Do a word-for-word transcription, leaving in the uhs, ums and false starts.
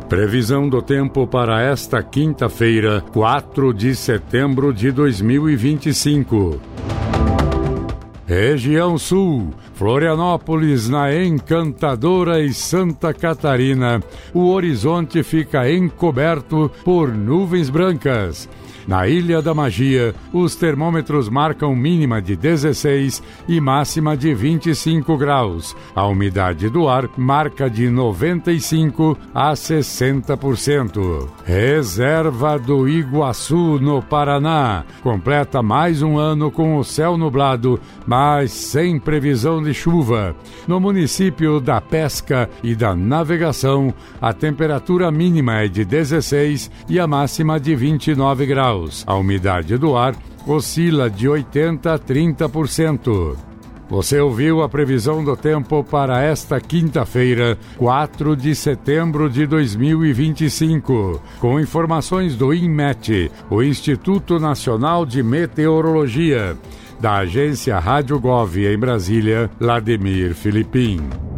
Previsão do tempo para esta quinta-feira, quatro de setembro de dois mil e vinte e cinco. Região Sul, Florianópolis, na Encantadora e Santa Catarina, o horizonte fica encoberto por nuvens brancas. Na Ilha da Magia, os termômetros marcam mínima de dezesseis e máxima de vinte e cinco graus. A umidade do ar marca de noventa e cinco a sessenta por cento. Reserva do Iguaçu, no Paraná, completa mais um ano com o céu nublado, mas sem previsão de chuva. No município da Pesca e da Navegação, a temperatura mínima é de dezesseis e a máxima de vinte e nove graus. A umidade do ar oscila de oitenta a trinta por cento. Você ouviu a previsão do tempo para esta quinta-feira, quatro de setembro de dois mil e vinte e cinco, com informações do INMET, o Instituto Nacional de Meteorologia, da agência Rádio Gov em Brasília, Lademir Filipim.